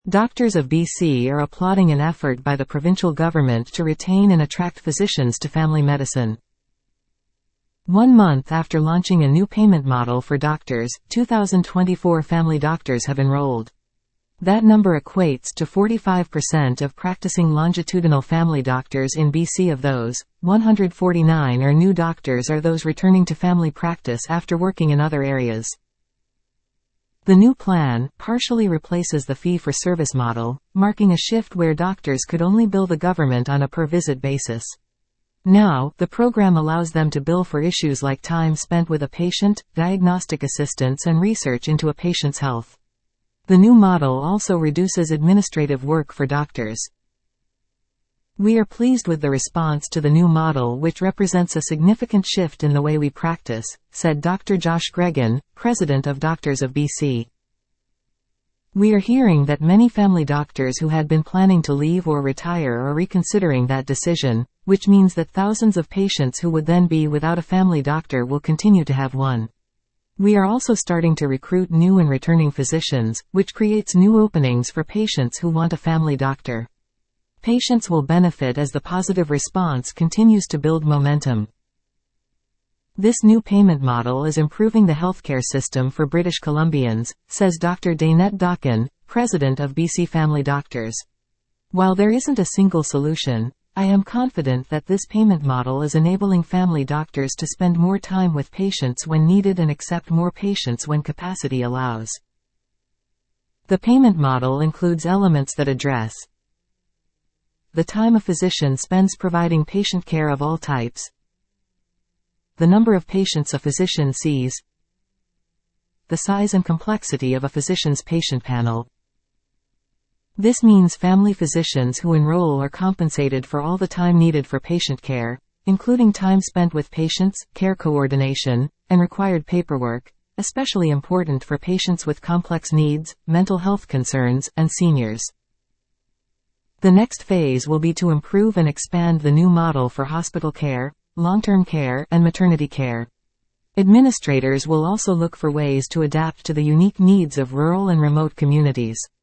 Doctors of BC are applauding an effort by the provincial government to retain and attract physicians to family medicine. 1 month after launching a new payment model for doctors, 2,024 family doctors have enrolled. That number equates to 45% of practicing longitudinal family doctors in BC. Of those, 149 are new doctors or those returning to family practice after working in other areas. The new plan partially replaces the fee-for-service model, marking a shift where doctors could only bill the government on a per-visit basis. Now, the program allows them to bill for issues like time spent with a patient, diagnostic assistance and research into a patient's health. The new model also reduces administrative work for doctors. We are pleased with the response to the new model, which represents a significant shift in the way we practice, said Dr. Josh Gregan, president of Doctors of BC. We are hearing that many family doctors who had been planning to leave or retire are reconsidering that decision, which means that thousands of patients who would then be without a family doctor will continue to have one. We are also starting to recruit new and returning physicians, which creates new openings for patients who want a family doctor. Patients will benefit as the positive response continues to build momentum. This new payment model is improving the healthcare system for British Columbians, says Dr. Daynette Dokken, president of BC Family Doctors. While there isn't a single solution, I am confident that this payment model is enabling family doctors to spend more time with patients when needed and accept more patients when capacity allows. The payment model includes elements that address the time a physician spends providing patient care of all types, the number of patients a physician sees, the size and complexity of a physician's patient panel. This means family physicians who enroll are compensated for all the time needed for patient care, including time spent with patients, care coordination, and required paperwork, especially important for patients with complex needs, mental health concerns, and seniors. The next phase will be to improve and expand the new model for hospital care, long-term care, and maternity care. Administrators will also look for ways to adapt to the unique needs of rural and remote communities.